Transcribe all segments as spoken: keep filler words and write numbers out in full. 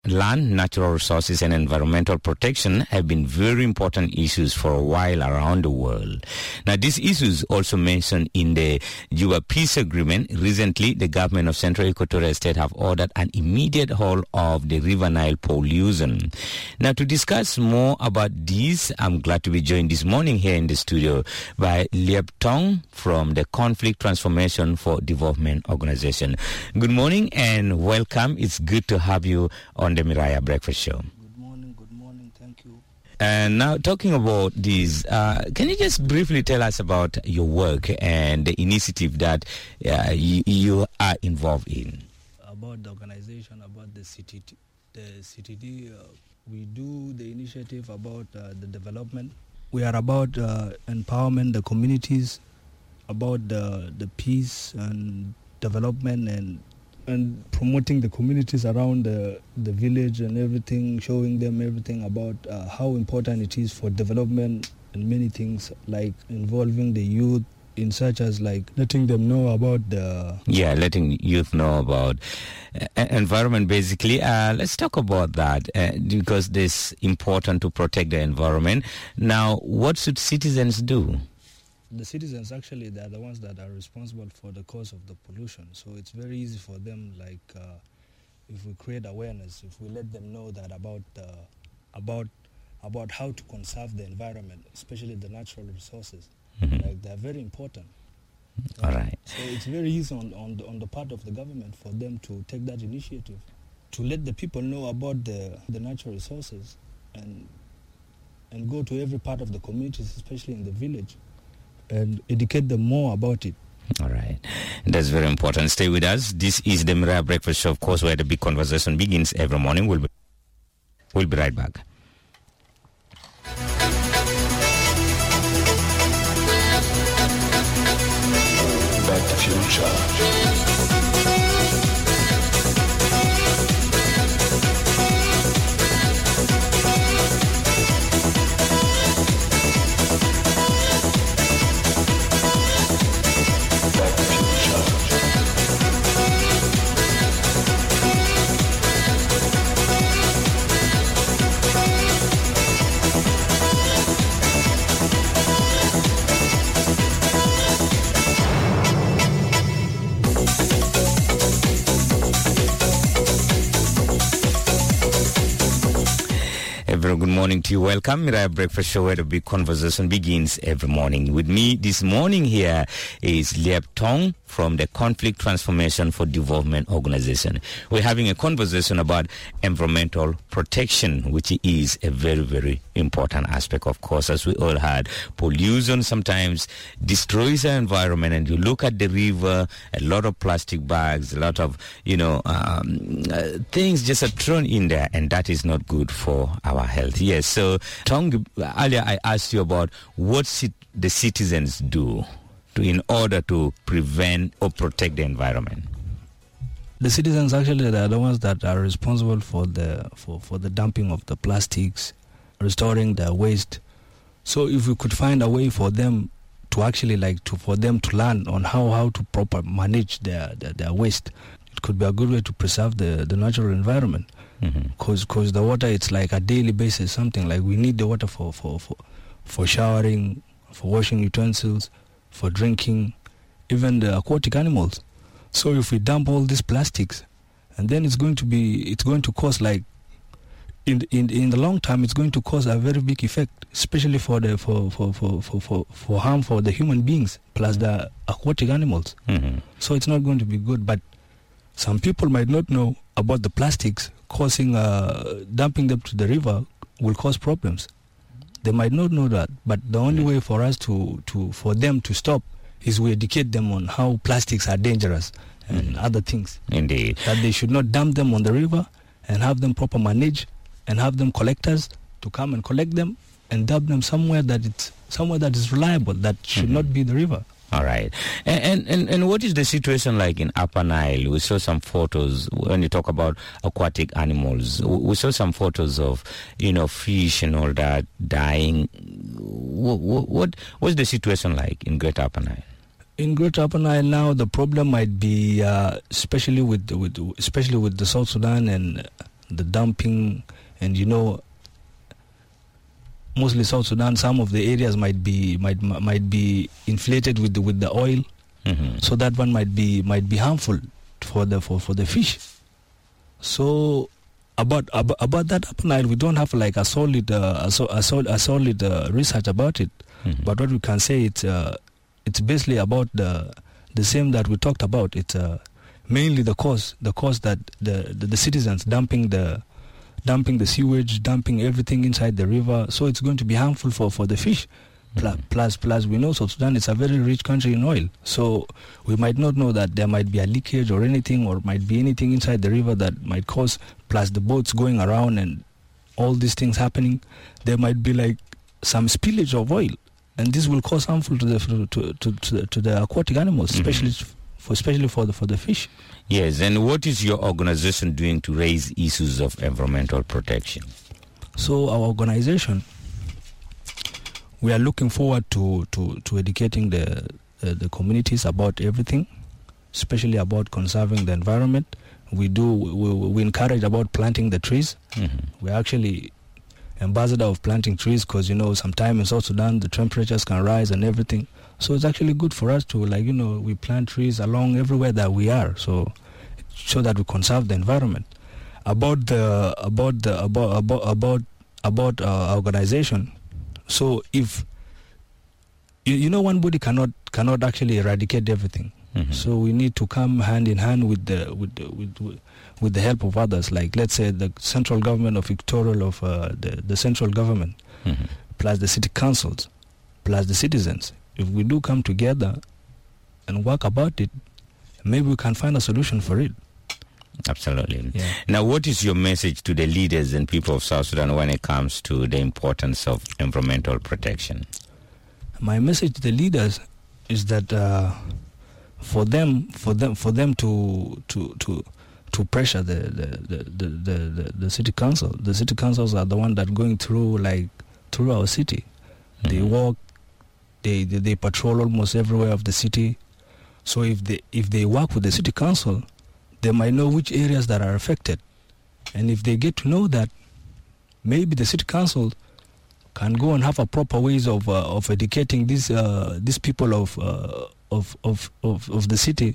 land, natural resources, and environmental protection have been very important issues for a while around the world. Now, these issues also mentioned in the Juba Peace Agreement. Recently, the government of Central Equatorial State have ordered an immediate halt of the River Nile pollution. Now, to discuss more about this, I'm glad to be joined this morning here in the studio by Liep Tong from the Conflict Transformation for Development Organization. Good morning and welcome. It's good to have you on the Miraya Breakfast Show. Good morning, good morning, thank you. And now talking about this, uh, can you just briefly tell us about your work and the initiative that uh, you, you are involved in? About the organization, about the C T D, the C T D, uh, we do the initiative about uh, the development. We are about uh, empowerment the communities, about the the peace and development and and promoting the communities around the, the village and everything, showing them everything about uh, how important it is for development and many things like involving the youth in such as like letting them know about the... Yeah, letting youth know about uh, environment basically. Uh, let's talk about that uh, because it's important to protect the environment. Now, what should citizens do? The citizens actually, they are the ones that are responsible for the cause of the pollution. So it's very easy for them, like uh, if we create awareness, if we let them know that about uh, about about how to conserve the environment, especially the natural resources, mm-hmm. like they are very important. All right. So it's very easy on on the, on the part of the government for them to take that initiative, to let the people know about the the natural resources, and and go to every part of the communities, especially in the village, and educate them more about it. All right. That's very important. Stay with us. This is the Miraya Breakfast Show, of course, where the big conversation begins every morning. We'll be, we'll be right back. Back to Future. Very good morning to you. Welcome, Miraya Breakfast Show, where the big conversation begins every morning. With me this morning here is Liep Tong from the Conflict Transformation for Development Organization. We're having a conversation about environmental protection, which is a very, very important aspect, of course, as we all had. Pollution sometimes destroys our environment, and you look at the river, a lot of plastic bags, a lot of, you know, um, uh, things just are thrown in there, and that is not good for our health. Yes, so Tong, earlier I asked you about what c- the citizens do to, in order to prevent or protect the environment. The citizens actually, they are the ones that are responsible for the for, for the dumping of the plastics, restoring the waste. So if we could find a way for them to actually like to for them to learn on how, how to proper manage their, their their waste, it could be a good way to preserve the, the natural environment. Because mm-hmm. cause the water, it's like a daily basis, something like we need the water for, for, for, for showering, for washing utensils, for drinking, even the aquatic animals. So if we dump all these plastics, and then it's going to be, it's going to cause like, in in in the long term, it's going to cause a very big effect, especially for the for for for for, for, for harm for the human beings plus the aquatic animals. Mm-hmm. So it's not going to be good. But some people might not know about the plastics causing, uh, dumping them to the river will cause problems. They might not know that, but the only way for us to, to for them to stop is we educate them on how plastics are dangerous and mm. other things. Indeed. That they should not dump them on the river and have them proper managed and have them collectors to come and collect them and dump them somewhere that it's somewhere that is reliable, that should mm-hmm. not be the river. All right. And, and and what is the situation like in Upper Nile? We saw some photos when you talk about aquatic animals. We saw some photos of, you know, fish and all that dying. What, what what's the situation like in Greater Upper Nile? In Greater Upper Nile now, the problem might be, uh, especially with with especially with the South Sudan and the dumping, and you know, mostly South Sudan, some of the areas might be might might be inflated with the, with the oil, mm-hmm. so that one might be might be harmful for the for, for the fish. So about about, about that Upper Nile, we don't have like a solid uh, a, so, a, sol- a solid uh, research about it. Mm-hmm. But what we can say, it's uh, it's basically about the the same that we talked about. It's uh, mainly the cause the cause that the, the the citizens dumping the dumping the sewage, dumping everything inside the river. So it's going to be harmful for, for the fish. Mm-hmm. Plus, plus, we know South Sudan is a very rich country in oil. So we might not know that there might be a leakage or anything, or might be anything inside the river that might cause, plus the boats going around and all these things happening, there might be like some spillage of oil. And this will cause harmful to the to to, to, to, the, to the aquatic animals, mm-hmm. especially for especially for the for the fish. Yes, and what is your organization doing to raise issues of environmental protection? So our organization, we are looking forward to, to, to educating the uh, the communities about everything, especially about conserving the environment. We do we, we encourage about planting the trees. Mm-hmm. We're actually ambassador of planting trees because, you know, sometimes in South Sudan the temperatures can rise and everything. So it's actually good for us to, like, you know, we plant trees along everywhere that we are, so so that we conserve the environment. About the about the about about about about our organization. So if you, you know, one body cannot cannot actually eradicate everything. Mm-hmm. So we need to come hand in hand with the with the, with with the help of others. Like, let's say the central government of Equatorial, of uh, the the central government, mm-hmm. plus the city councils, plus the citizens. If we do come together and work about it, maybe we can find a solution for it. Absolutely. Yeah. Now, what is your message to the leaders and people of South Sudan when it comes to the importance of environmental protection? My message to the leaders is that uh, for them, for them, for them to to to to pressure the the, the, the, the, the city council. The city councils are the one that going through like through our city. Mm-hmm. They walk. They, they they patrol almost everywhere of the city. So if they if they work with the city council, they might know which areas that are affected. And if they get to know that, maybe the city council can go and have a proper ways of uh, of educating these uh, these people of, uh, of of of of the city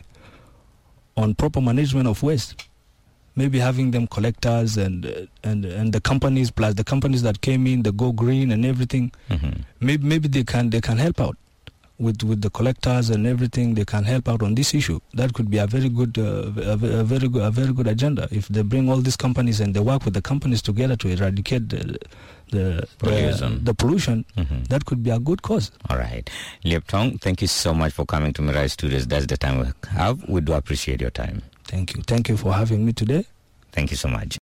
on proper management of waste. Maybe having them collectors and uh, and and the companies, plus the companies that came in, the Go Green and everything. Mm-hmm. Maybe maybe they can they can help out with, with the collectors and everything. They can help out on this issue. That could be a very good uh, a, a very good a very good agenda if they bring all these companies and they work with the companies together to eradicate the the pollution. The, the pollution. Mm-hmm. That could be a good cause. All right, Liep Tong, thank you so much for coming to Mirai Studios. That's the time we have. We do appreciate your time. Thank you. Thank you for having me today. Thank you so much.